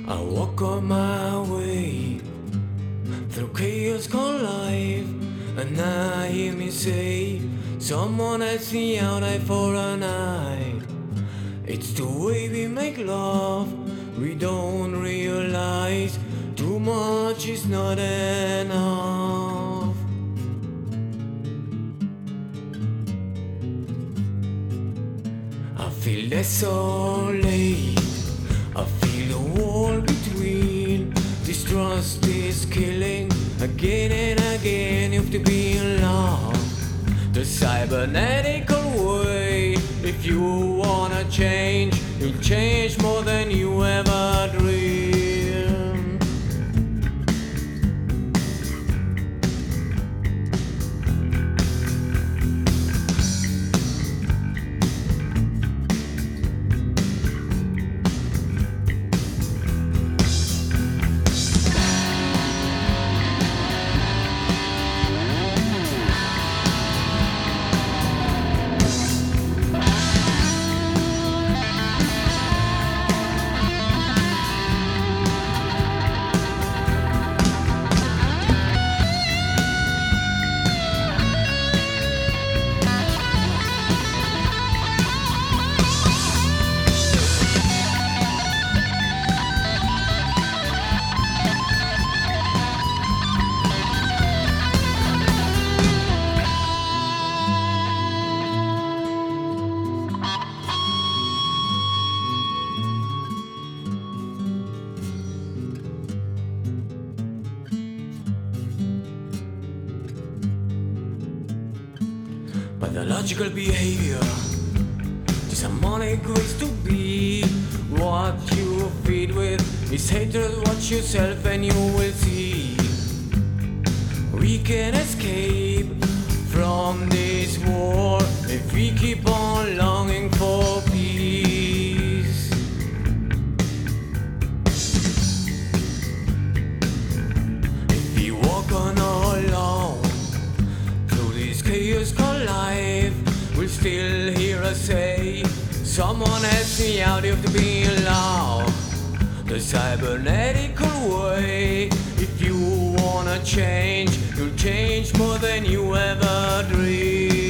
I walk on my way through chaos called life, and I hear me say, someone has me out eye for a night. It's the way we make love, we don't realize too much is not enough. I feel desolate, I feel the wall between. Distrust is killing again and again. You have to be in love the cybernetical way. If you wanna change, you'll change more than you ever dreamed. Pathological behavior, disharmonic ways to be. What you feed with is hatred. Watch yourself and you will see. We can escape from this war if we keep on longing for peace. If we walk on alone through this chaos called life, we'll still hear us say, someone has me out, you have to be in love the cybernetical way. If you wanna change, you'll change more than you ever dreamed.